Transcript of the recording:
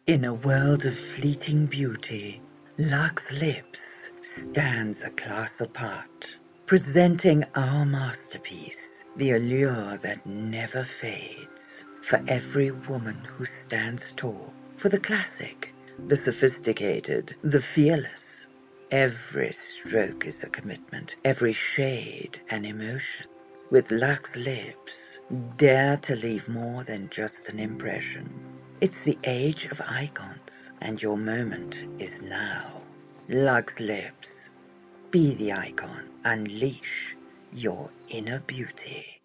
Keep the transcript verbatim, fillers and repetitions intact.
In a world of fleeting beauty, Lux Lips stands a class apart, presenting our masterpiece, the allure that never fades, for every woman who stands tall, for the classic, the sophisticated, the fearless. Every stroke is a commitment, every shade an emotion. With Lux Lips, dare to leave more than just an impression. It's the age of icons, and your moment is now. Lux Lips, be the icon, unleash your inner beauty.